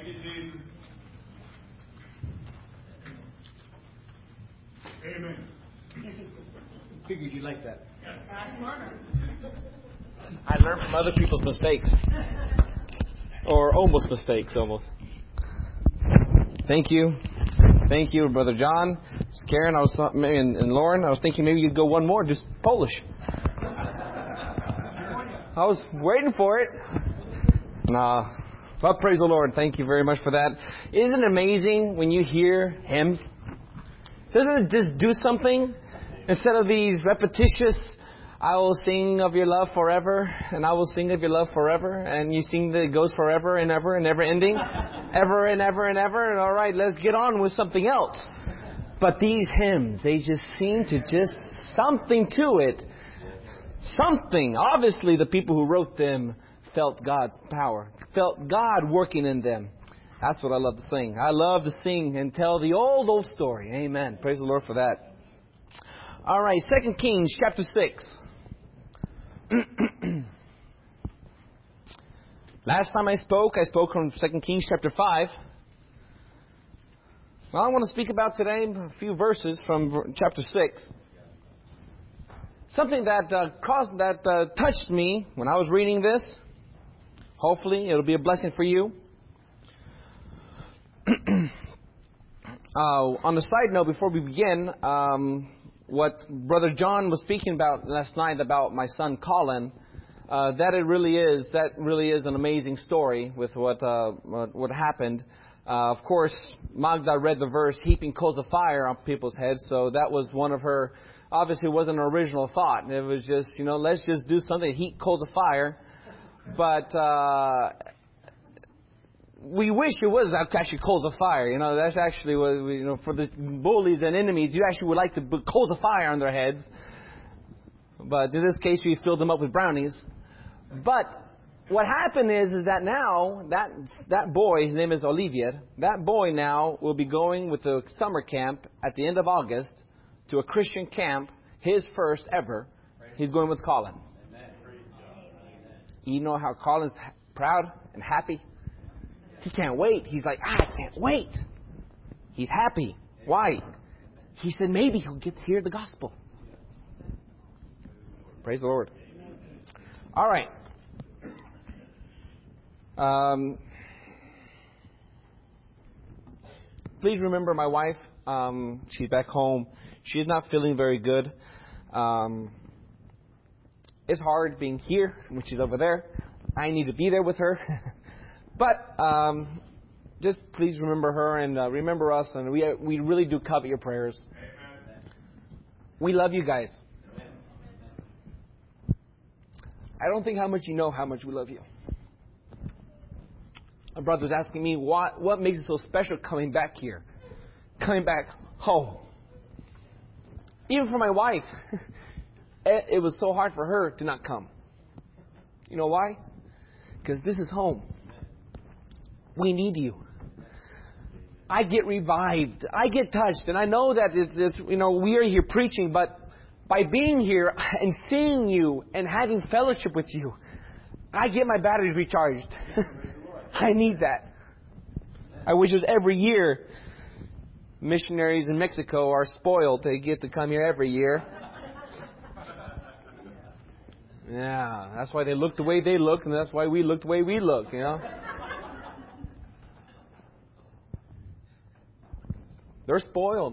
Amen. Figured you like that. I learned from other people's mistakes. Or almost mistakes, almost. Thank you. Thank you, Brother John. Karen, and Lauren, I was thinking maybe you'd go one more, just Polish. I was waiting for it. Nah. But praise the Lord. Thank you very much for that. Isn't it amazing when you hear hymns? Doesn't it just do something? Instead of these repetitious, I will sing of your love forever, and I will sing of your love forever, and you sing that it goes forever and never ending, ever and ever and ever, and all right, let's get on with something else. But these hymns, they just seem to just something to it. Something. Obviously, the people who wrote them felt God's power, felt God working in them. That's what I love to sing. I love to sing and tell the old story. Amen. Praise the Lord for that. All right, 2 Kings chapter 6. Last time I spoke from 2 Kings chapter 5. Well, I want to speak about today a few verses from chapter 6. Something that touched me when I was reading this. Hopefully, it'll be a blessing for you. On the side note, before we begin, what Brother John was speaking about last night about my son Colin, that really is an amazing story with what happened. Of course, Magda read the verse, heaping coals of fire on people's heads, so that was one of her, obviously it wasn't an original thought. It was just, let's just do something, heap coals of fire. But we wish it was actually coals of fire. That's actually what, for the bullies and enemies, you actually would like to put coals of fire on their heads. But in this case, we filled them up with brownies. But what happened is that now, that boy, his name is Olivier, that boy now will be going with the summer camp at the end of August to a Christian camp, his first ever. He's going with Colin. You know how Colin's proud and happy? He can't wait. He's like, I can't wait. He's happy. Why? He said maybe he'll get to hear the gospel. Praise the Lord. All right. Please remember my wife. She's back home. She's not feeling very good. It's hard being here when she's over there. I need to be there with her. But just please remember her and remember us. And we really do covet your prayers. Amen. We love you guys. I don't think how much you know how much we love you. My brother was asking me what makes it so special coming back here. Coming back home. Even for my wife. It was so hard for her to not come. You know why? Because this is home. We need you. I get revived. I get touched. And I know that it's this, we are here preaching, but by being here and seeing you and having fellowship with you, I get my batteries recharged. I need that. I wish it was every year. Missionaries in Mexico are spoiled. They get to come here every year. Yeah, that's why they look the way they look, and that's why we look the way we look, They're spoiled.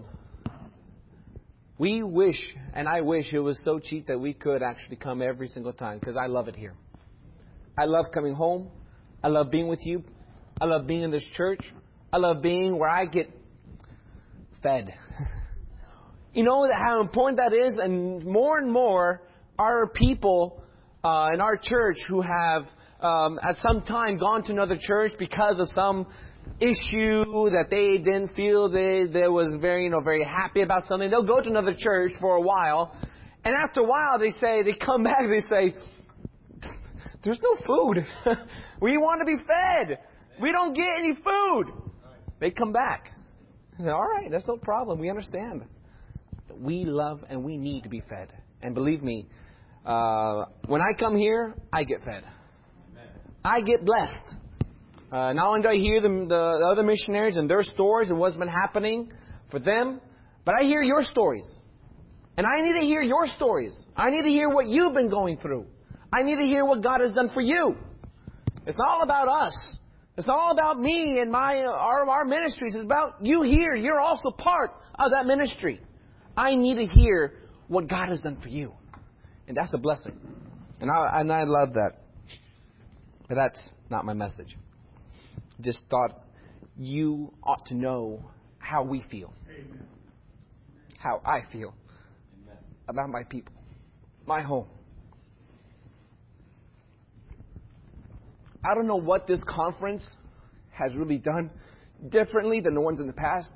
We wish, and I wish it was so cheap that we could actually come every single time, because I love it here. I love coming home. I love being with you. I love being in this church. I love being where I get fed. You know how important that is? And more are people in our church who have at some time gone to another church because of some issue that they didn't feel they was very happy about something. They'll go to another church for a while, and after a while they come back, they say, there's no food. We want to be fed. We don't get any food. They come back. Say, all right, that's no problem. We understand. We love and we need to be fed. And believe me, when I come here, I get fed. I get blessed. Not only do I hear the other missionaries and their stories and what's been happening for them, but I hear your stories. And I need to hear your stories. I need to hear what you've been going through. I need to hear what God has done for you. It's not all about us. It's not all about me and our ministries. It's about you here. You're also part of that ministry. I need to hear what God has done for you. And that's a blessing. And I love that. But that's not my message. Just thought you ought to know how we feel. Amen. How I feel. Amen. About my people. My home. I don't know what this conference has really done differently than the ones in the past.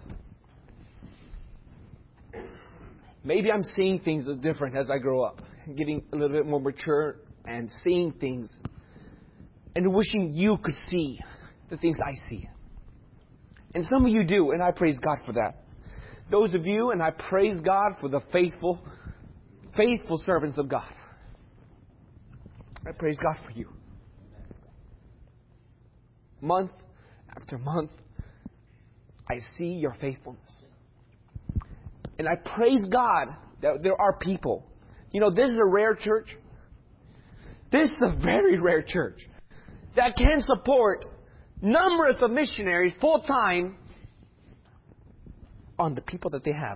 Maybe I'm seeing things different as I grow up, getting a little bit more mature and seeing things and wishing you could see the things I see. And some of you do, and I praise God for that. Those of you, and I praise God for the faithful servants of God. I praise God for you. Month after month, I see your faithfulness. And I praise God that there are people. You know, this is a rare church. This is a very rare church that can support numerous of missionaries full time on the people that they have.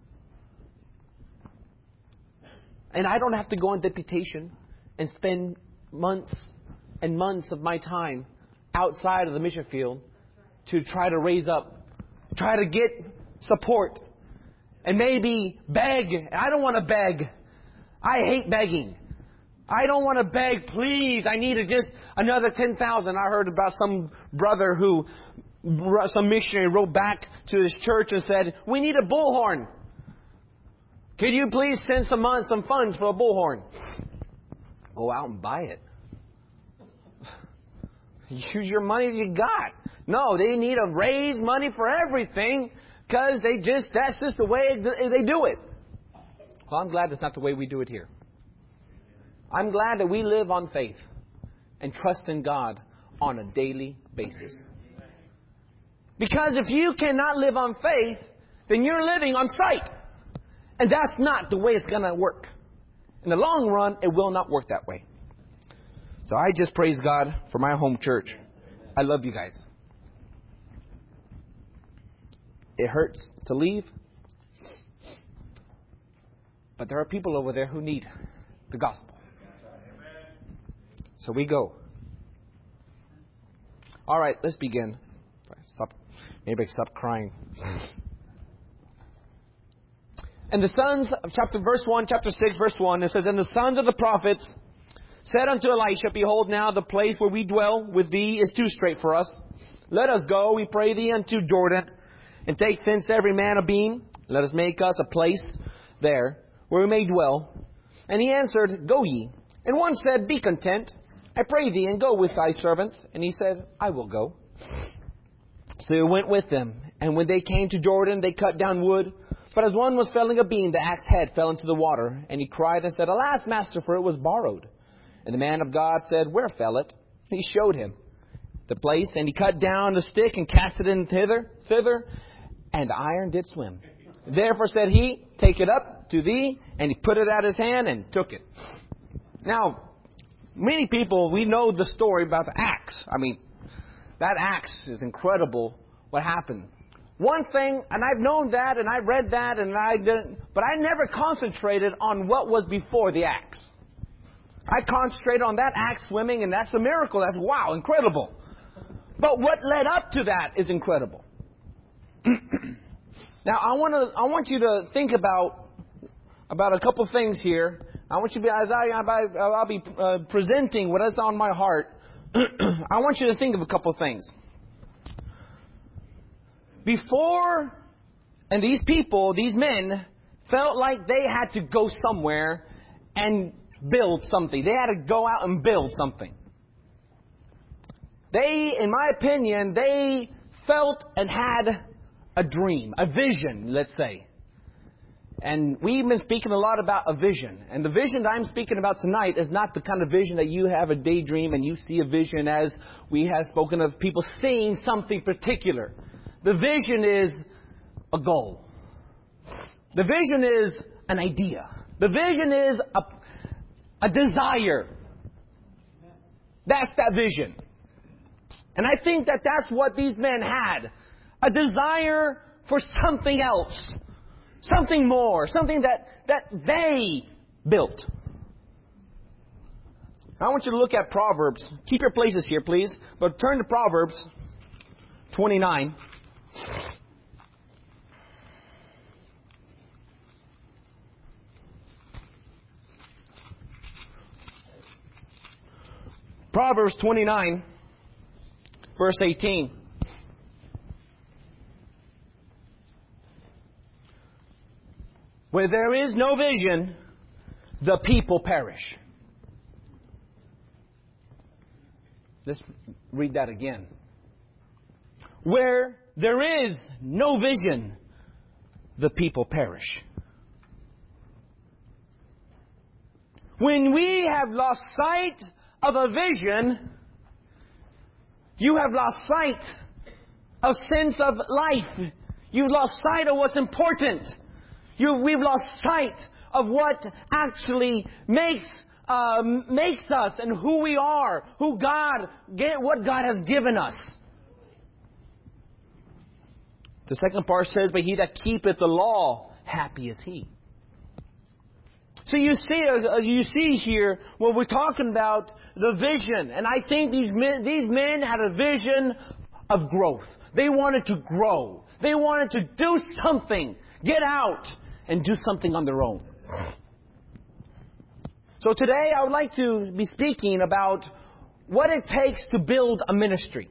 And I don't have to go on deputation and spend months and months of my time outside of the mission field to try to raise up, try to get support, and maybe beg. I don't want to beg. I hate begging. I don't want to beg, please, I need just another 10,000. I heard about some brother some missionary wrote back to his church and said, we need a bullhorn. Could you please send some funds for a bullhorn? Go out and buy it. Use your money that you got. No, they need to raise money for everything because that's just the way they do it. Well, I'm glad that's not the way we do it here. I'm glad that we live on faith and trust in God on a daily basis. Because if you cannot live on faith, then you're living on sight. And that's not the way it's going to work. In the long run, it will not work that way. So I just praise God for my home church. I love you guys. It hurts to leave. But there are people over there who need the gospel. So we go. All right, let's begin. Maybe stop crying. And the sons of chapter 6, verse 1, it says, and the sons of the prophets said unto Elisha, behold, now the place where we dwell with thee is too strait for us. Let us go, we pray thee, unto Jordan, and take thence every man a beam. Let us make us a place there where we may dwell. And he answered, go ye. And one said, be content, I pray thee, and go with thy servants. And he said, I will go. So he went with them. And when they came to Jordan, they cut down wood. But as one was felling a beam, the axe head fell into the water. And he cried and said, alas, master, for it was borrowed. And the man of God said, where fell it? He showed him the place. And he cut down the stick and cast it in thither. And the iron did swim. Therefore said he, take it up to thee. And he put it at his hand and took it. Now, many people, we know the story about the axe. I mean, that axe is incredible what happened. One thing, and I've known that, and I read that, and I didn't, but I never concentrated on what was before the axe. I concentrated on that axe swimming, and that's a miracle. That's wow, incredible. But what led up to that is incredible. Now, I want you to think about a couple things here. I want you to be, as I'll be presenting what is on my heart. I want you to think of a couple things. Before, and these people, these men, felt like they had to go somewhere and build something. They had to go out and build something. They, in my opinion, they felt and had a dream, a vision, let's say. And we've been speaking a lot about a vision. And the vision that I'm speaking about tonight is not the kind of vision that you have a daydream and you see a vision as we have spoken of people seeing something particular. The vision is a goal. The vision is an idea. The vision is a desire. That's that vision. And I think that that's what these men had. A desire for something else. Something more. Something that they built. I want you to look at Proverbs. Keep your places here, please. But turn to Proverbs 29. Proverbs 29, verse 18. Where there is no vision, the people perish. Let's read that again. Where there is no vision, the people perish. When we have lost sight of a vision, you have lost sight of sense of life. You've lost sight of what's important. We've lost sight of what actually makes us and who we are, what God has given us. The second part says, "But he that keepeth the law, happy is he." So you see here when we're talking about the vision, and I think these men had a vision of growth. They wanted to grow. They wanted to do something, get out, and do something on their own. So today I would like to be speaking about what it takes to build a ministry.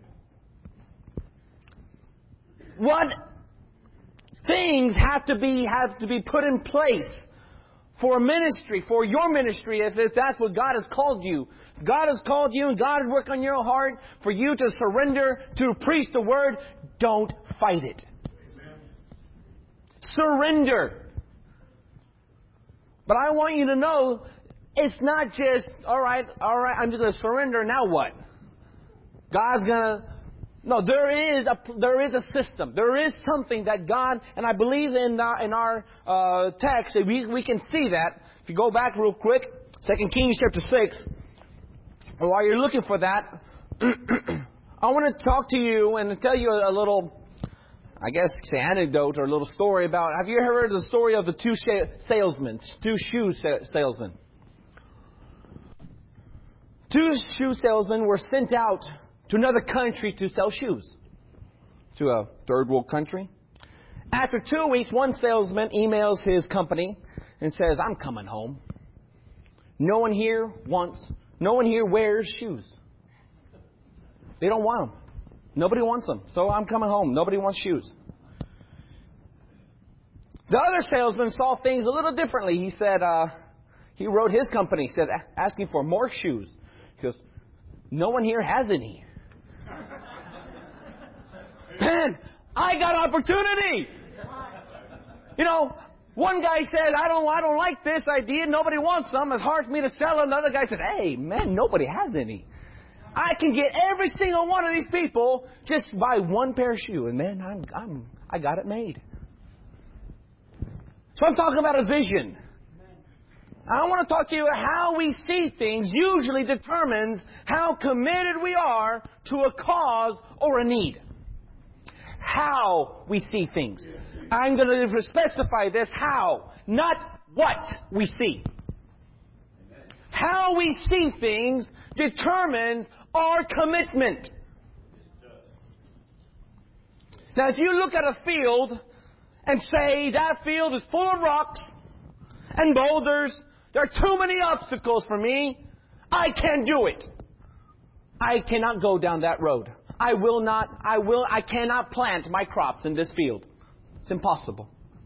What things have to be put in place for a ministry, for your ministry, if that's what God has called you. If God has called you and God has worked on your heart for you to surrender to preach the word, don't fight it. Amen. Surrender. But I want you to know, it's not just, all right, I'm just going to surrender, now what? God's going to... No, there is a system. There is something that God, and I believe in our text, we can see that. If you go back real quick, 2 Kings chapter 6, and while you're looking for that, I want to talk to you and tell you a little, I guess, say anecdote or a little story about, have you ever heard the story of the two shoe salesmen? Two shoe salesmen were sent out to another country to sell shoes. To a third world country. After 2 weeks, one salesman emails his company and says, "I'm coming home. No one here wears shoes. They don't want them. Nobody wants them. So I'm coming home. Nobody wants shoes." The other salesman saw things a little differently. He said, he wrote his company, said, asking for more shoes. He goes, "No one here has any. Man, I got opportunity." You know, one guy said, I don't like this idea. Nobody wants them. It's hard for me to sell them. Another guy said, "Hey, man, nobody has any. I can get every single one of these people just buy one pair of shoes. And man, I got it made." So I'm talking about a vision. I want to talk to you about how we see things usually determines how committed we are to a cause or a need. How we see things. I'm going to specify this how, not what we see. How we see things determines our commitment. Now, if you look at a field and say that field is full of rocks and boulders, there are too many obstacles for me, I can't do it. I cannot go down that road. I cannot plant my crops in this field. It's impossible.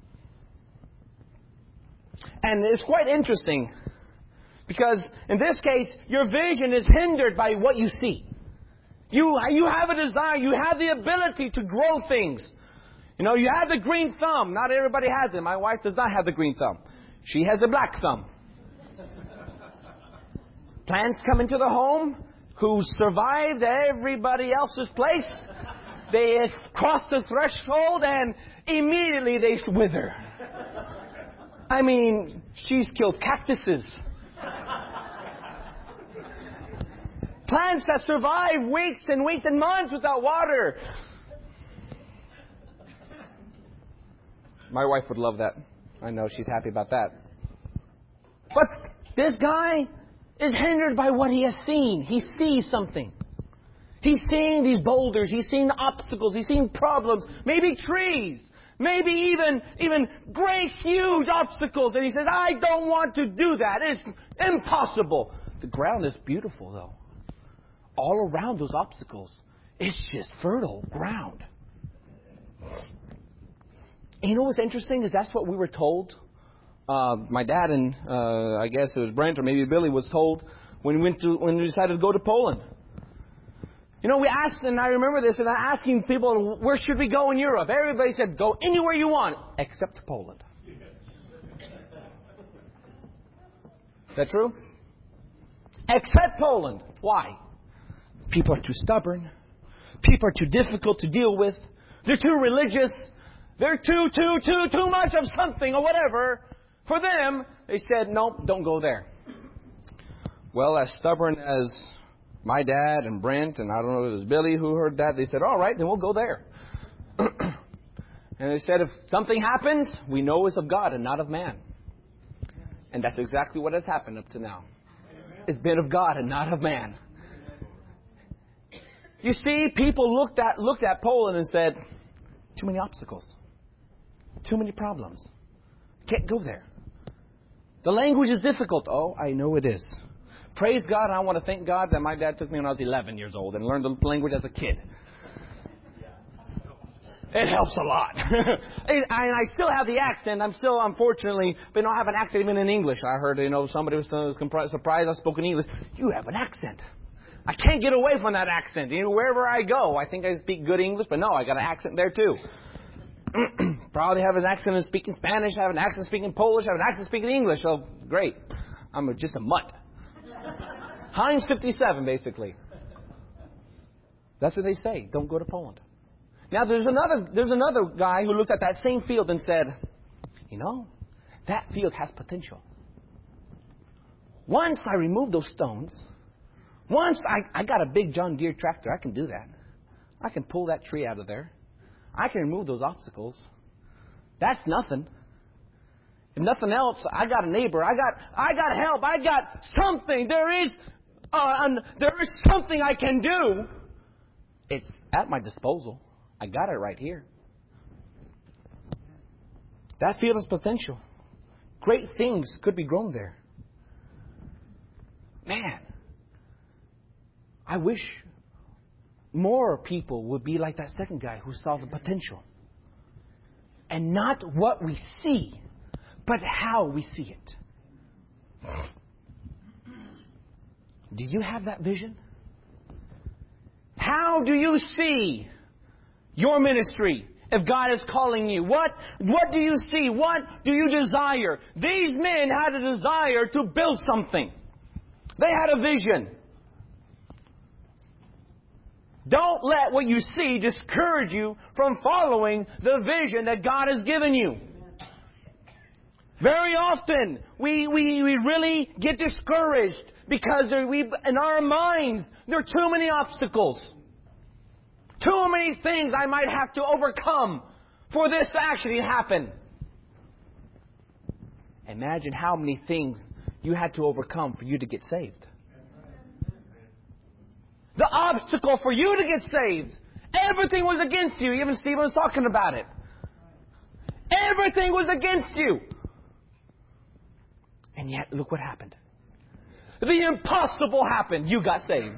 And it's quite interesting because in this case, your vision is hindered by what you see. You have a desire, you have the ability to grow things. You know, you have the green thumb. Not everybody has it. My wife does not have the green thumb. She has the black thumb. Plants come into the home who survived everybody else's place. They cross the threshold and immediately they wither. I mean, she's killed cactuses. Plants that survive weeks and weeks and months without water. My wife would love that. I know she's happy about that. But this guy is hindered by what he has seen. He sees something. He's seeing these boulders. He's seeing the obstacles. He's seeing problems. Maybe trees. Maybe even great, huge obstacles. And he says, I don't want to do that. It's impossible. The ground is beautiful, though. All around those obstacles, it's just fertile ground. And you know what's interesting is that's what we were told. My dad and I guess it was Brent or maybe Billy was told when we decided to go to Poland. You know, we asked, and I remember this, and I asking people, where should we go in Europe? Everybody said, go anywhere you want, except Poland. Is that true? Except Poland. Why? People are too stubborn. People are too difficult to deal with. They're too religious. They're too much of something or whatever. For them, they said, nope, don't go there. Well, as stubborn as my dad and Brent, and I don't know if it was Billy who heard that, they said, all right, then we'll go there. And they said, if something happens, we know it's of God and not of man. And that's exactly what has happened up to now. It's been of God and not of man. You see, people looked at Poland and said, too many obstacles. Too many problems. Can't go there. The language is difficult. Oh, I know it is. Praise God, I want to thank God that my dad took me when I was 11 years old and learned the language as a kid. It helps a lot. And I still have the accent. I'm still, unfortunately, but I don't have an accent even in English. I heard, somebody was surprised I spoke in English. You have an accent. I can't get away from that accent. Wherever I go, I think I speak good English, but no, I got an accent there too. Probably have an accent in speaking Spanish, have an accent speaking Polish, have an accent speaking English. Oh, great. I'm just a mutt. Heinz 57, basically. That's what they say. Don't go to Poland. Now, there's another guy who looked at that same field and said, that field has potential. Once I remove those stones, once I got a big John Deere tractor, I can do that. I can pull that tree out of there. I can remove those obstacles. That's nothing. If nothing else, I got a neighbor. I got help. I got something. There is something I can do. It's at my disposal. I got it right here. That field has potential. Great things could be grown there. Man, I wish more people would be like that second guy who saw the potential. And not what we see, but how we see it. Do you have that vision? How do you see your ministry if God is calling you? What do you see? What do you desire? These men had a desire to build something. They had a vision. Don't let what you see discourage you from following the vision that God has given you. Very often, we really get discouraged because in our minds, there are too many obstacles. Too many things I might have to overcome for this to actually happen. Imagine how many things you had to overcome for you to get saved. The obstacle for you to get saved. Everything was against you. Even Stephen was talking about it. Everything was against you. And yet, look what happened. The impossible happened. You got saved.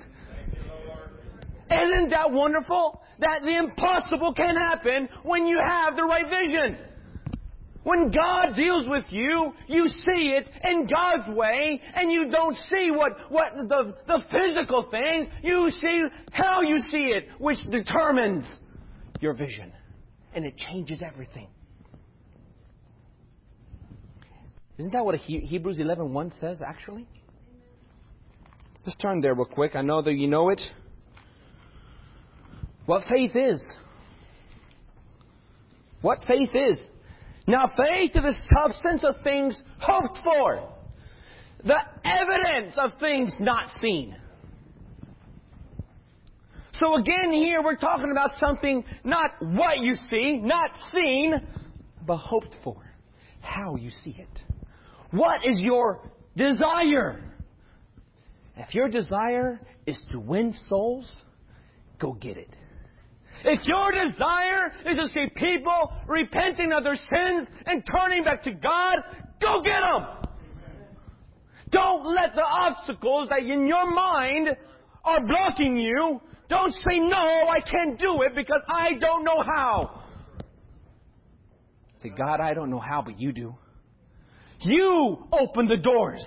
Isn't that wonderful? That the impossible can happen when you have the right vision. When God deals with you, you see it in God's way, and you don't see what the physical thing. You see how you see it, which determines your vision and it changes everything. Isn't that what Hebrews 11:1 says, actually? Just turn there real quick. I know that you know it. What faith is. What faith is. Now faith is the substance of things hoped for. The evidence of things not seen. So again here we're talking about something, not what you see, not seen, but hoped for. How you see it. What is your desire? If your desire is to win souls, go get it. If your desire is to see people repenting of their sins and turning back to God, go get them. Don't let the obstacles that in your mind are blocking you, don't say, no, I can't do it because I don't know how. Say, God, I don't know how, but you do. You open the doors.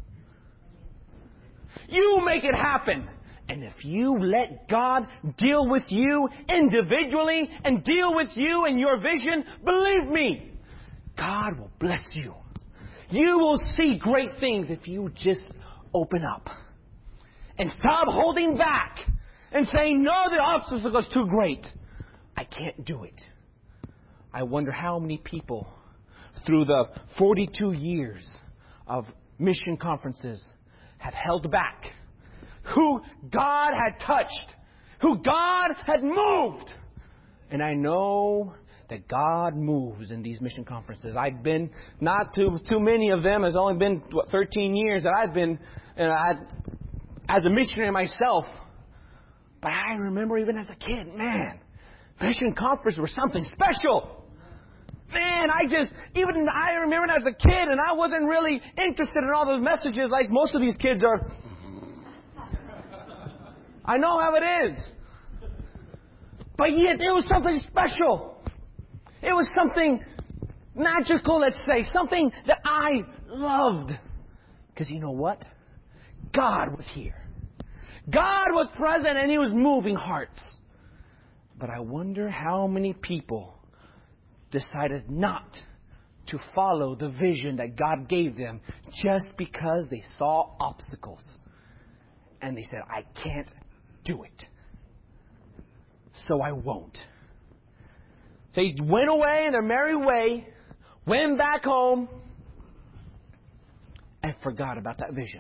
You make it happen. And if you let God deal with you individually and deal with you and your vision, believe me, God will bless you. You will see great things if you just open up. And stop holding back and saying, no, the obstacle is too great. I can't do it. I wonder how many people through the 42 years of mission conferences have held back, who God had touched, who God had moved. And I know that God moves in these mission conferences. I've been not to too many of them. It's only been 13 years that I've been as a missionary myself. But I remember even as a kid, man, mission conferences were something special. Man, I remember as a kid, and I wasn't really interested in all those messages like most of these kids are. I know how it is. But yet it was something special. It was something magical, let's say. Something that I loved. Because you know what? God was here. God was present and He was moving hearts. But I wonder how many people decided not to follow the vision that God gave them just because they saw obstacles. And they said, I can't do it. So I won't. They went away in their merry way, went back home, and forgot about that vision.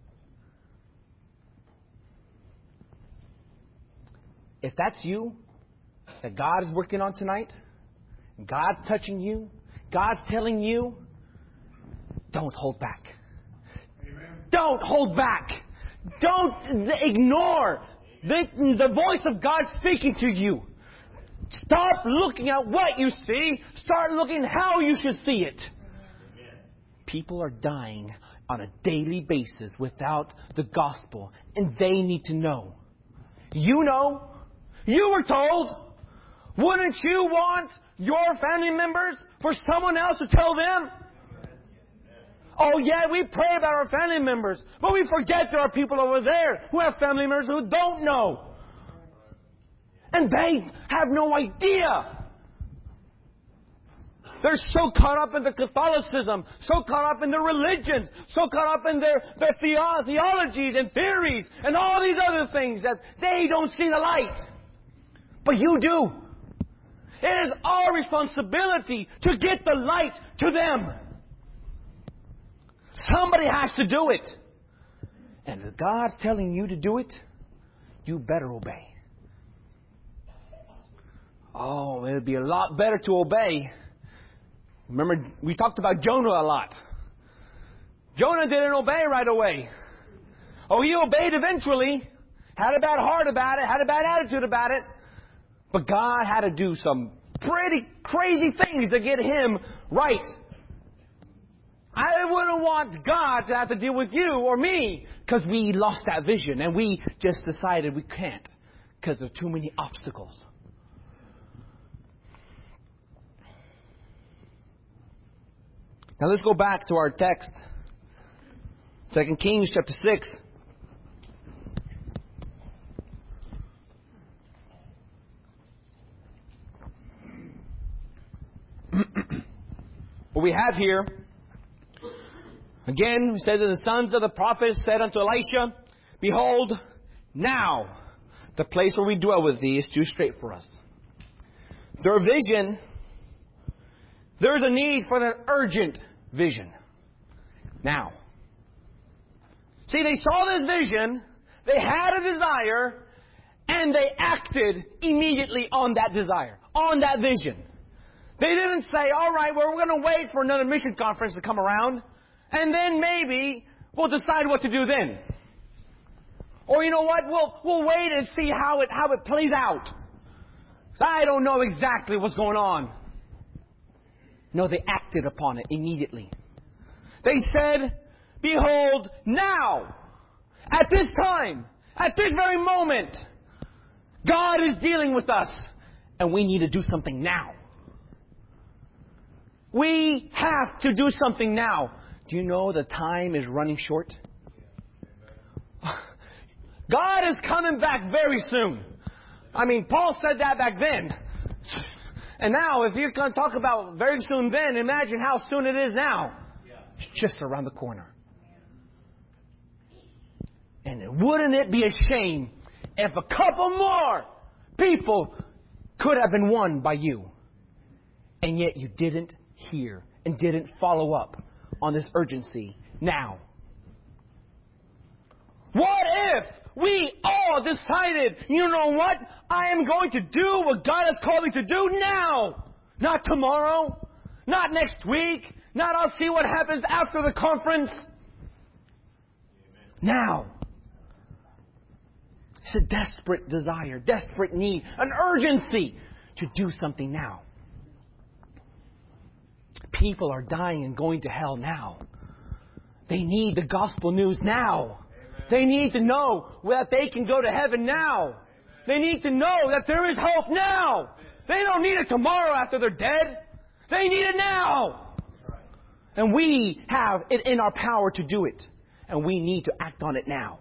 If that's you, that God is working on tonight, God's touching you, God's telling you, don't hold back. Amen. Don't hold back. Don't ignore the voice of God speaking to you. Stop looking at what you see. Start looking how you should see it. Amen. People are dying on a daily basis without the gospel, and they need to know. You know. You were told. Wouldn't you want your family members for someone else to tell them? Oh yeah, we pray about our family members, but we forget there are people over there who have family members who don't know. And they have no idea. They're so caught up in the Catholicism, so caught up in their religions, so caught up in their theologies and theories and all these other things that they don't see the light. But you do. It is our responsibility to get the light to them. Somebody has to do it. And if God's telling you to do it, you better obey. Oh, it would be a lot better to obey. Remember, we talked about Jonah a lot. Jonah didn't obey right away. Oh, he obeyed eventually. Had a bad heart about it. Had a bad attitude about it. But God had to do some pretty crazy things to get him right. I wouldn't want God to have to deal with you or me because we lost that vision and we just decided we can't because there are too many obstacles. Now let's go back to our text. 2 Kings chapter 6. what we have here, again, it says that the sons of the prophets said unto Elisha, Behold, now the place where we dwell with thee is too strait for us. Their vision, there's a need for an urgent vision. Now. See, they saw this vision, they had a desire, and they acted immediately on that desire, on that vision. They didn't say, all right, well, we're going to wait for another mission conference to come around, and then maybe we'll decide what to do then. Or you know what, we'll wait and see how it plays out. 'Cause I don't know exactly what's going on. No, they acted upon it immediately. They said, Behold, now, at this time, at this very moment, God is dealing with us, and we need to do something now. We have to do something now. Do you know the time is running short? God is coming back very soon. I mean, Paul said that back then. And now, if you're going to talk about very soon then, imagine how soon it is now. It's just around the corner. And wouldn't it be a shame if a couple more people could have been won by you, and yet you didn't hear and didn't follow up on this urgency now? What if we all decided, you know what? I am going to do what God has called me to do now. Not tomorrow. Not next week. Not I'll see what happens after the conference. Now. It's a desperate desire, desperate need, an urgency to do something now. People are dying and going to hell now. They need the gospel news now. They need to know that they can go to heaven now. They need to know that there is hope now. They don't need it tomorrow after they're dead. They need it now. And we have it in our power to do it. And we need to act on it now.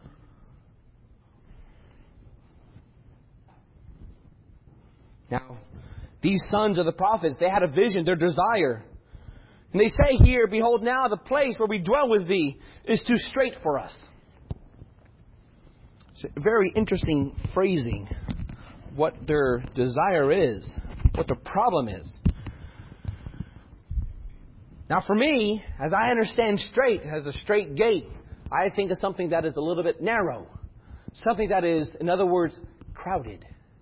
Now, these sons of the prophets, they had a vision, their desire. And they say here, Behold, now the place where we dwell with thee is too strait for us. It's a very interesting phrasing, what their desire is, what the problem is. Now for me, as I understand strait, as a straight gate, I think of something that is a little bit narrow. Something that is, in other words, crowded.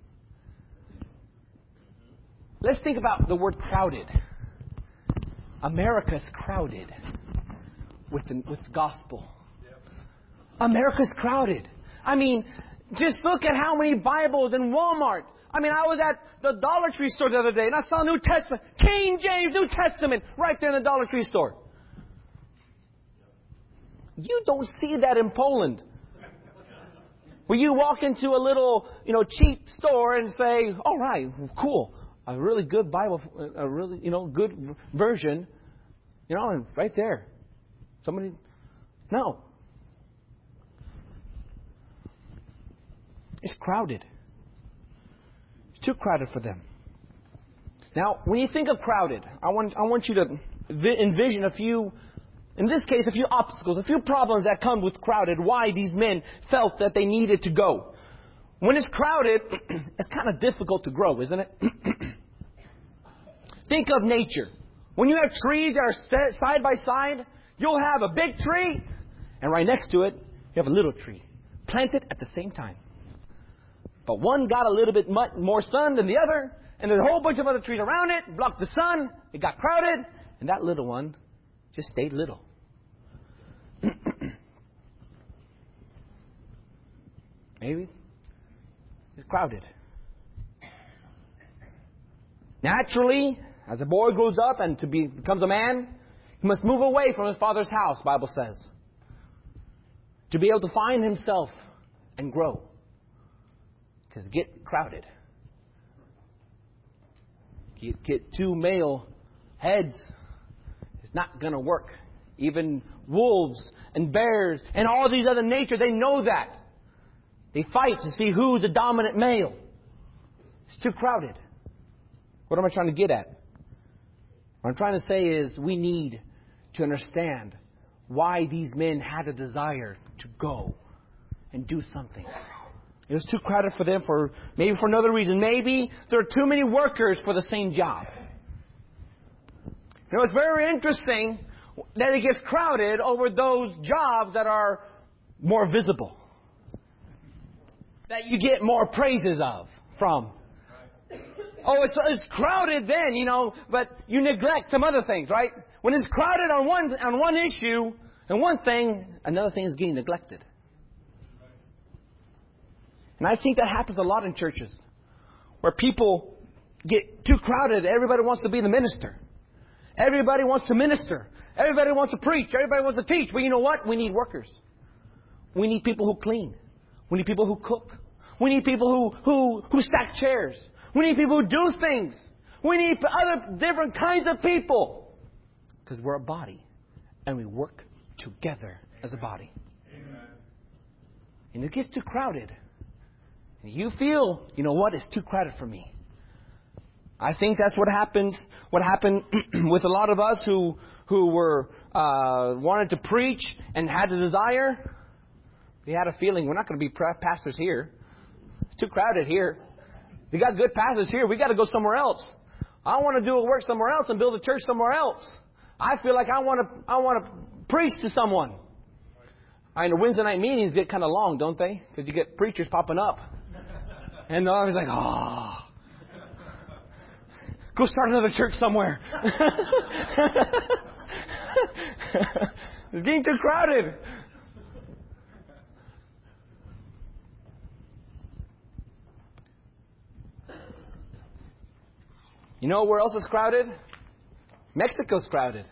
Let's think about the word crowded. America's crowded with the gospel. America's crowded. I mean, just look at how many Bibles in Walmart. I mean, I was at the Dollar Tree store the other day and I saw New Testament, King James New Testament, right there in the Dollar Tree store. You don't see that in Poland. Where you walk into a little, cheap store and say, all right, cool. A really good Bible, a really, good version, and right there. Somebody, no. It's crowded. It's too crowded for them. Now, when you think of crowded, I want you to envision a few obstacles, a few problems that come with crowded, why these men felt that they needed to go. When it's crowded, it's kind of difficult to grow, isn't it? Think of nature. When you have trees that are side by side, you'll have a big tree, and right next to it, you have a little tree, planted at the same time. But one got a little bit more sun than the other, and there's a whole bunch of other trees around it, blocked the sun, it got crowded, and that little one just stayed little. Maybe it's crowded. Naturally, as a boy grows up and becomes a man, he must move away from his father's house, Bible says, to be able to find himself and grow. Because get crowded. Get two male heads. It's not going to work. Even wolves and bears and all these other nature, they know that. They fight to see who's the dominant male. It's too crowded. What am I trying to get at? What I'm trying to say is we need to understand why these men had a desire to go and do something. It was too crowded for them maybe for another reason. Maybe there are too many workers for the same job. It's very interesting that it gets crowded over those jobs that are more visible, that you get more praises from. Oh, it's crowded then, but you neglect some other things, right? When it's crowded on one issue and one thing, another thing is getting neglected. And I think that happens a lot in churches, where people get too crowded. Everybody wants to be the minister. Everybody wants to minister. Everybody wants to preach. Everybody wants to teach. But you know what? We need workers. We need people who clean. We need people who cook. We need people who stack chairs. We need people who do things. We need other different kinds of people. Because we're a body. And we work together as a body. Amen. And it gets too crowded. And you feel, you know what? It's too crowded for me. I think that's what happened with a lot of us who were wanted to preach and had the desire. We had a feeling we're not going to be pastors here. It's too crowded here. We got good pastors here. We got to go somewhere else. I want to do a work somewhere else and build a church somewhere else. I feel like I want to preach to someone. I know Wednesday night meetings get kind of long, don't they? Because you get preachers popping up, and I was like, oh. Go start another church somewhere. It's getting too crowded. You know where else is crowded? Mexico's crowded.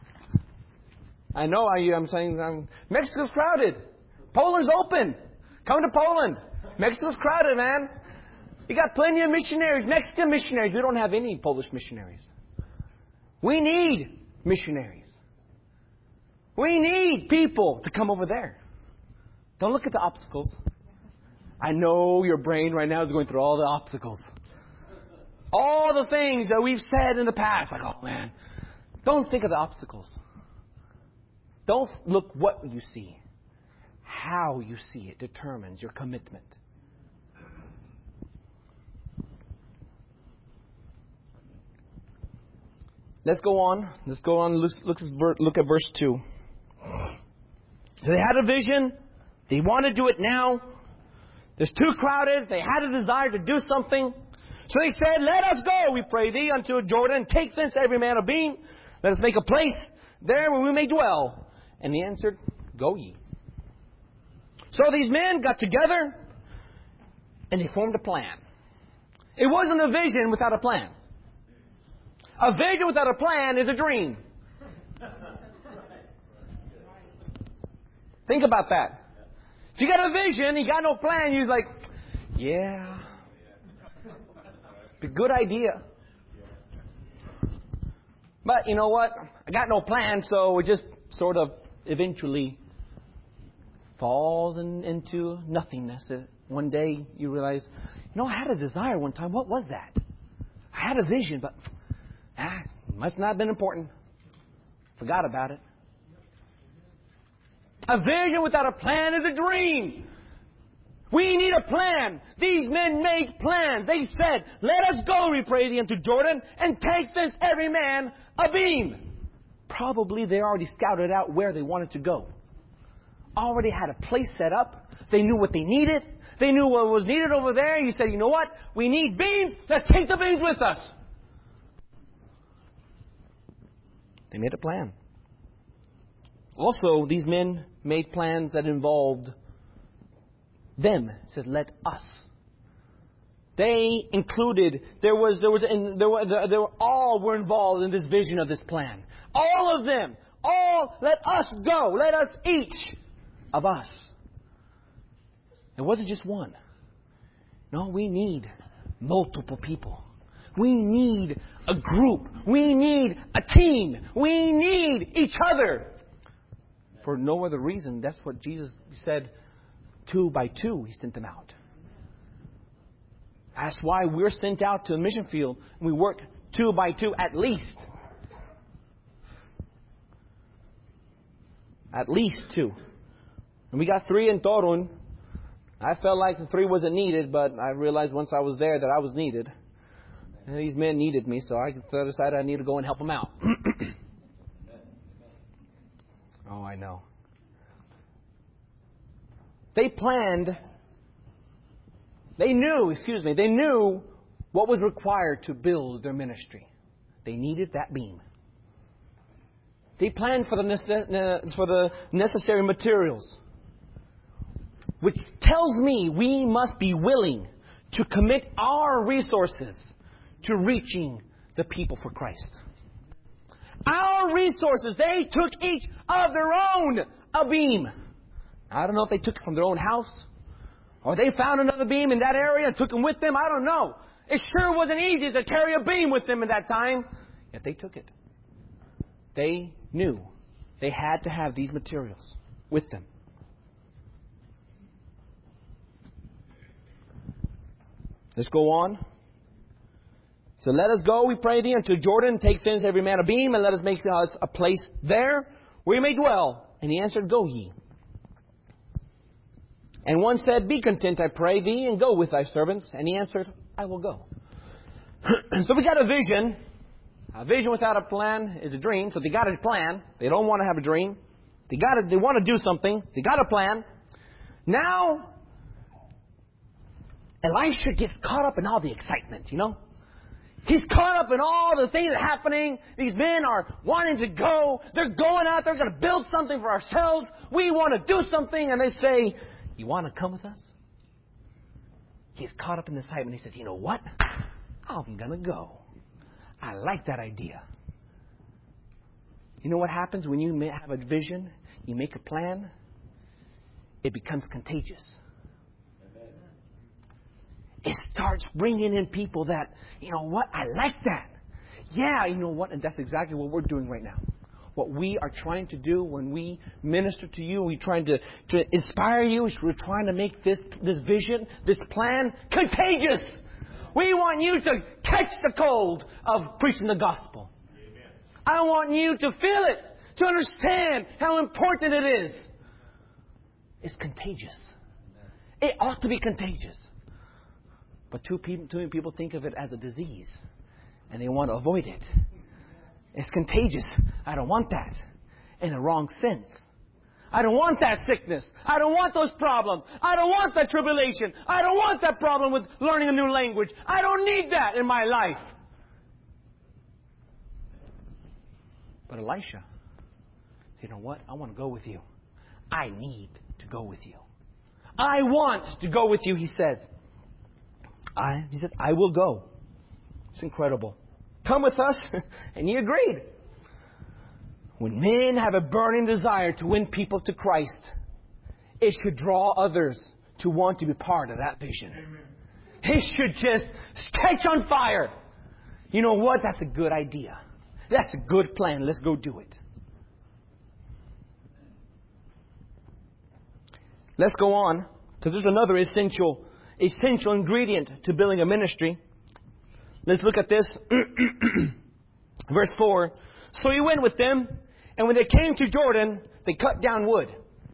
I know I'm saying Mexico's crowded. Poland's open. Come to Poland. Mexico's crowded, man. You got plenty of missionaries, Mexican missionaries. We don't have any Polish missionaries. We need missionaries. We need people to come over there. Don't look at the obstacles. I know your brain right now is going through all the obstacles. All the things that we've said in the past. Like, oh man. Don't think of the obstacles. Don't look what you see. How you see it determines your commitment. Let's go on. Look at verse 2. So they had a vision. They want to do it now. It's too crowded. They had a desire to do something. So they said, let us go, we pray thee, unto Jordan, and take thence every man a beam. Let us make a place there where we may dwell. And he answered, go ye. So these men got together, and they formed a plan. It wasn't a vision without a plan. A vision without a plan is a dream. Think about that. If you got a vision, you got no plan, you're like, yeah, it's a good idea. But you know what? I got no plan, so it just sort of eventually falls into nothingness. One day you realize, I had a desire one time. What was that? I had a vision, but must not have been important. Forgot about it. A vision without a plan is a dream. We need a plan. These men made plans. They said, let us go, we pray thee, unto Jordan, and take thence every man a beam. Probably they already scouted out where they wanted to go. Already had a place set up. They knew what they needed. They knew what was needed over there. You said, you know what? We need beams. Let's take the beams with us. They made a plan. Also, these men made plans that involved them. It said, let us. They included, all were involved in this vision of this plan. All of them. All, let us go. Let us each of us. It wasn't just one. No, we need multiple people. We need a group. We need a team. We need each other. For no other reason, that's what Jesus said, 2 by 2, He sent them out. That's why we're sent out to the mission field. And we work 2 by 2 at least. At least 2. And we got 3 in Torun. I felt like the 3 wasn't needed, but I realized once I was there that I was needed. And these men needed me, so I decided I need to go and help them out. Oh, I know. They knew what was required to build their ministry. They needed that beam. They planned for the necessary materials, which tells me we must be willing to commit our resources to reaching the people for Christ. Our resources, they took each of their own a beam. I don't know if they took it from their own house, or they found another beam in that area and took them with them. I don't know. It sure wasn't easy to carry a beam with them at that time. Yet they took it. They knew they had to have these materials with them. Let's go on. So let us go, we pray thee, unto Jordan, and take thence every man a beam, and let us make us a place there where we may dwell. And he answered, Go ye. And one said, Be content, I pray thee, and go with thy servants. And he answered, I will go. So we got a vision. A vision without a plan is a dream. So they got a plan. They don't want to have a dream. They want to do something. They got a plan. Now, Elisha gets caught up in all the excitement, you know. He's caught up in all the things that are happening. These men are wanting to go. They're going out. They're going to build something for ourselves. We want to do something. And they say, You want to come with us? He's caught up in this excitement. He says, You know what? I'm going to go. I like that idea. You know what happens when you have a vision, you make a plan? It becomes contagious. It starts bringing in people that, you know what, I like that. Yeah, you know what, and that's exactly what we're doing right now. What we are trying to do when we minister to you, we're trying to inspire you, we're trying to make this vision, this plan, contagious. We want you to catch the cold of preaching the gospel. Amen. I want you to feel it, to understand how important it is. It's contagious. It ought to be contagious. But too many people think of it as a disease, and they want to avoid it. It's contagious. I don't want that in a wrong sense. I don't want that sickness. I don't want those problems. I don't want that tribulation. I don't want that problem with learning a new language. I don't need that in my life. But Elisha said, You know what? I want to go with you. I need to go with you. I want to go with you, he says. He said, I will go. It's incredible. Come with us. And he agreed. When men have a burning desire to win people to Christ, it should draw others to want to be part of that vision. Amen. It should just catch on fire. You know what? That's a good idea. That's a good plan. Let's go do it. Let's go on, because there's another essential ingredient to building a ministry. Let's look at this. Verse 4. So he went with them, and when they came to Jordan, they cut down wood.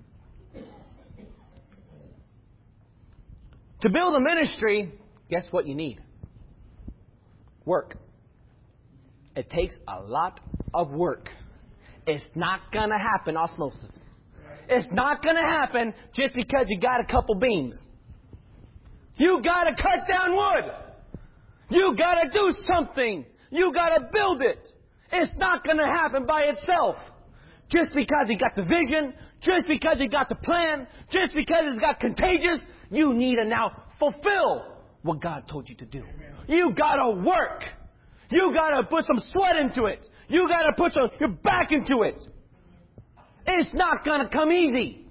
To build a ministry, guess what you need? Work. It takes a lot of work. It's not going to happen osmosis. It's not going to happen just because you got a couple beams. You got to cut down wood. You got to do something. You got to build it. It's not going to happen by itself. Just because you got the vision, just because you got the plan, just because it's got contagious, you need to now fulfill what God told you to do. You got to work. You got to put some sweat into it. You got to put your back into it. It's not going to come easy.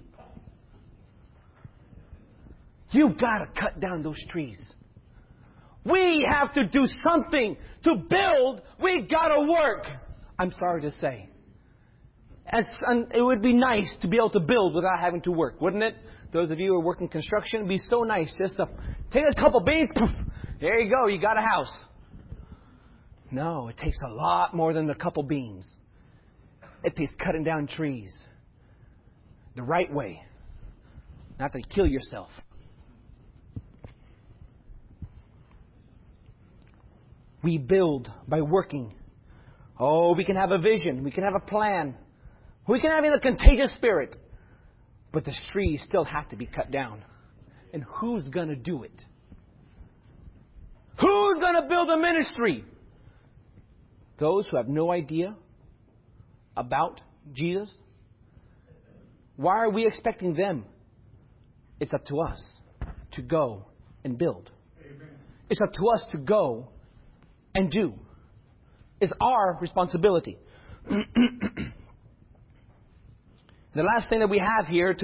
You got to cut down those trees. We have to do something to build. We got to work. I'm sorry to say. And it would be nice to be able to build without having to work, wouldn't it? Those of you who are working construction, it'd be so nice just to take a couple beams. Poof, there you go. You got a house. No, it takes a lot more than a couple beams. It takes cutting down trees. the right way. Not to kill yourself. We build by working. Oh, we can have a vision. We can have a plan. We can have a contagious spirit. But the trees still have to be cut down. And who's going to do it? Who's going to build a ministry? Those who have no idea about Jesus? Why are we expecting them? It's up to us to go and build. Amen. It's up to us to go and do. It's our responsibility. The last thing that we have here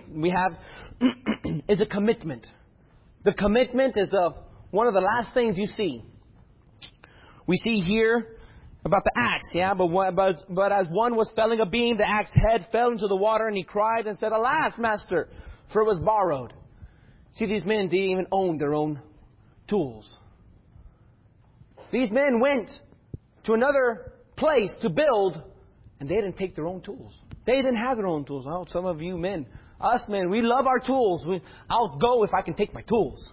is a commitment. The commitment is one of the last things you see. We see here about the axe, yeah? But as one was felling a beam, the axe head fell into the water, and he cried and said, "Alas, master, for it was borrowed." See, these men didn't even own their own tools. These men went to another place to build, and they didn't take their own tools. They didn't have their own tools. Oh, some of you men, us men, we love our tools. I'll go if I can take my tools.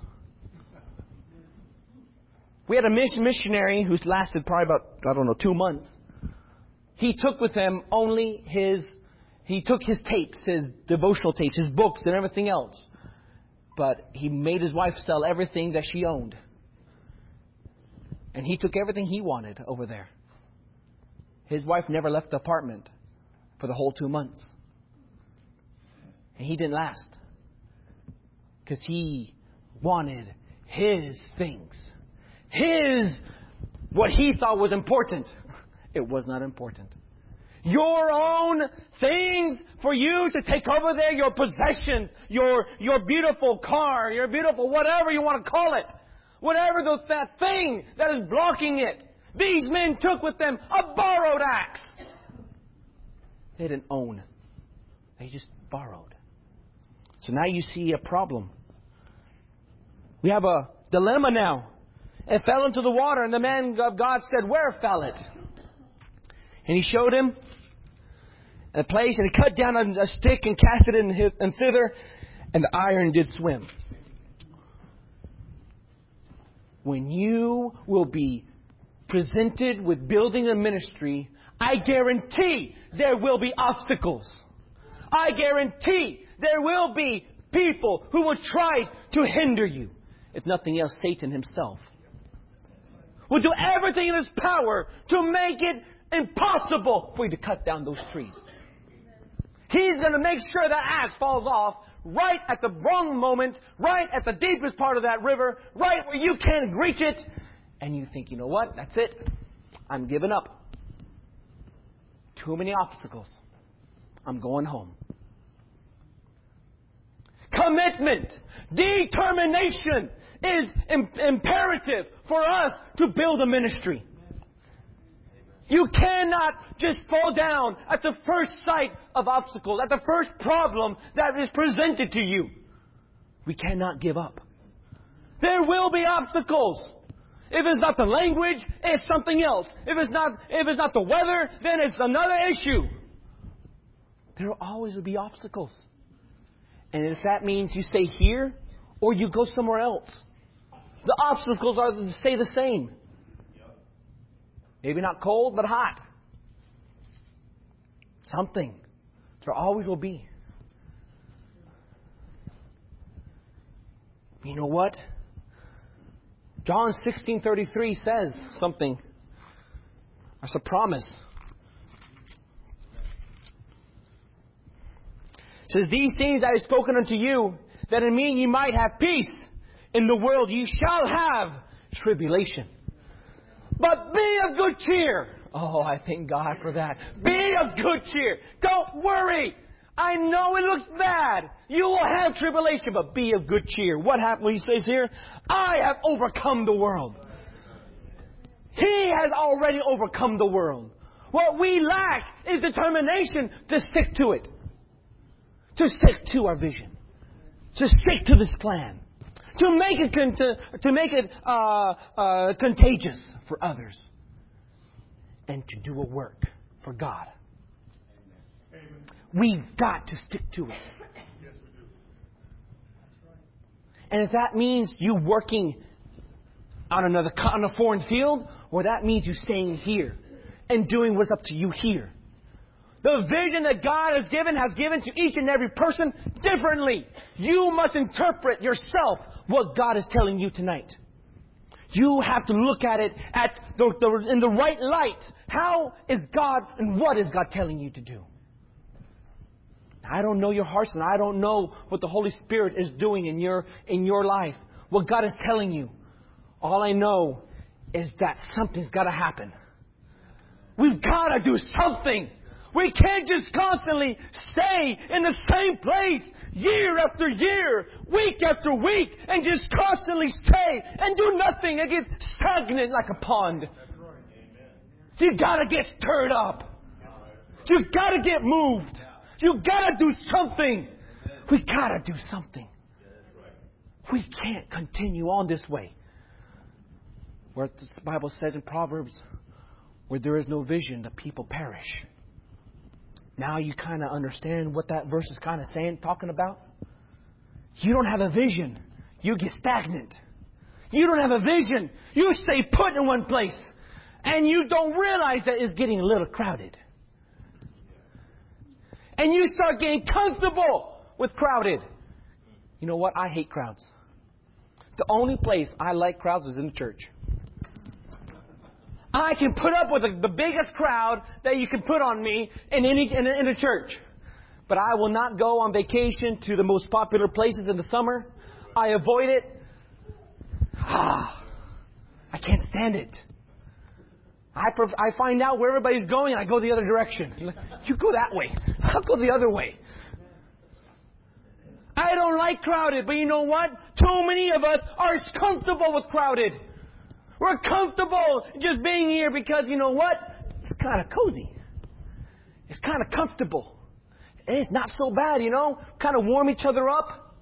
We had a missionary who's lasted probably about, 2 months. He took with him only he took his tapes, his devotional tapes, his books and everything else. But he made his wife sell everything that she owned. And he took everything he wanted over there. His wife never left the apartment for the whole 2 months. And he didn't last. Because he wanted his things. What he thought was important. It was not important. Your own things for you to take over there, your possessions, your beautiful car, your beautiful whatever you want to call it. Whatever that thing that is blocking it. These men took with them a borrowed axe. They didn't own. They just borrowed. So now you see a problem. We have a dilemma now. It fell into the water, and the man of God said, "Where fell it?" And he showed him a place, and he cut down a stick and cast it in thither, and the iron did swim. When you will be presented with building a ministry, I guarantee there will be obstacles. I guarantee there will be people who will try to hinder you. If nothing else, Satan himself will do everything in his power to make it impossible for you to cut down those trees. He's going to make sure that axe falls off right at the wrong moment, right at the deepest part of that river, right where you can't reach it. And you think, you know what? That's it. I'm giving up. Too many obstacles. I'm going home. Commitment, determination is imperative for us to build a ministry. You cannot just fall down at the first sight of obstacles, at the first problem that is presented to you. We cannot give up. There will be obstacles. If it's not the language, it's something else. If it's not the weather, then it's another issue. There will always be obstacles. And if that means you stay here or you go somewhere else, the obstacles are to stay the same. Maybe not cold, but hot. Something. There always will be. You know what? John 16:33 says something. That's a promise. It says, "These things I have spoken unto you, that in me ye might have peace. In the world ye shall have tribulation. But be of good cheer." Oh, I thank God for that. Be of good cheer. Don't worry. I know it looks bad. You will have tribulation, but be of good cheer. What happened when he says here? I have overcome the world. He has already overcome the world. What we lack is determination to stick to it. To stick to our vision. To stick to this plan. To make it contagious for others. And to do a work for God. we've got to stick to it. And if that means you working on a foreign field, or that means you staying here and doing what's up to you here. The vision that God has given to each and every person differently. You must interpret yourself what God is telling you tonight. You have to look at it in the right light. How is God and what is God telling you to do? I don't know your hearts, and I don't know what the Holy Spirit is doing in your life. What God is telling you. All I know is that something's got to happen. We've got to do something. We can't just constantly stay in the same place year after year, week after week, and just constantly stay and do nothing and get stagnant like a pond. You've got to get stirred up. You've got to get moved. You've got to do something. We've got to do something. We can't continue on this way. Where the Bible says in Proverbs, where there is no vision, the people perish. Now you kind of understand what that verse is kind of talking about. You don't have a vision. You get stagnant. You don't have a vision. You stay put in one place. And you don't realize that it's getting a little crowded. And you start getting comfortable with crowded. You know what? I hate crowds. The only place I like crowds is in the church. I can put up with the biggest crowd that you can put on me in a church. But I will not go on vacation to the most popular places in the summer. I avoid it. I can't stand it. I find out where everybody's going and I go the other direction. You go that way. I'll go the other way. I don't like crowded, but you know what? Too many of us are comfortable with crowded. We're comfortable just being here because, you know what? It's kind of cozy. It's kind of comfortable. It's not so bad, you know? Kind of warm each other up.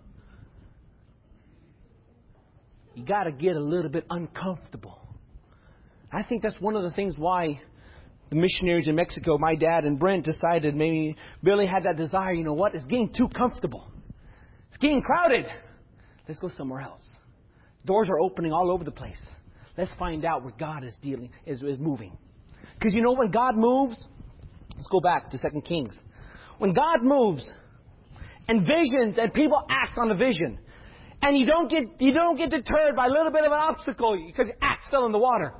You got to get a little bit uncomfortable. I think that's one of the things why the missionaries in Mexico, my dad and Brent, decided maybe Billy had that desire. You know what? It's getting too comfortable. It's getting crowded. Let's go somewhere else. Doors are opening all over the place. Let's find out where God is moving. Because you know when God moves, let's go back to 2 Kings. When God moves and visions and people act on the vision, and you don't get deterred by a little bit of an obstacle because your axe fell in the water.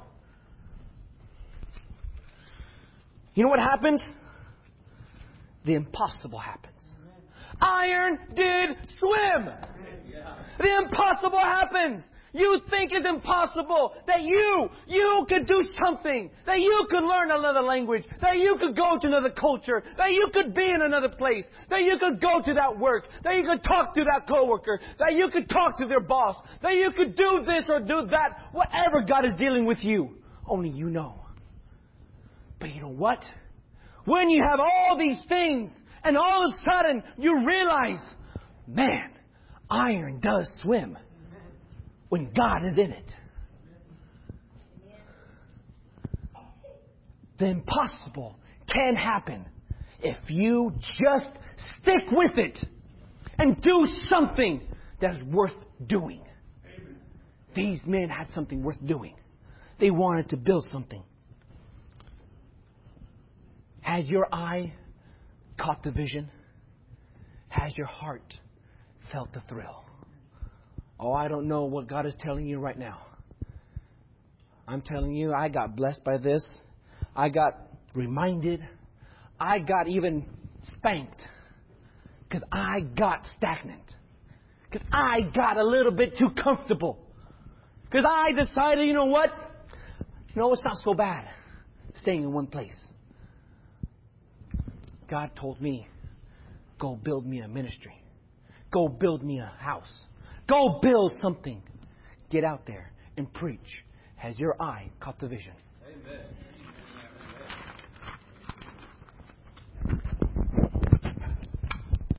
You know what happens? The impossible happens. Iron did swim. The impossible happens. You think it's impossible that you could do something, that you could learn another language, that you could go to another culture, that you could be in another place, that you could go to that work, that you could talk to that coworker, that you could talk to their boss, that you could do this or do that, whatever God is dealing with you. Only you know. But you know what? When you have all these things and all of a sudden you realize, man, iron does swim. When God is in it. The impossible can happen if you just stick with it and do something that's worth doing. These men had something worth doing. They wanted to build something. Has your eye caught the vision? Has your heart felt the thrill? Oh, I don't know what God is telling you right now. I'm telling you, I got blessed by this. I got reminded. I got even spanked. Because I got stagnant. Because I got a little bit too comfortable. Because I decided, you know what? No, it's not so bad staying in one place. God told me, go build me a ministry. Go build me a house. Go build something. Get out there and preach. Has your eye caught the vision? Amen.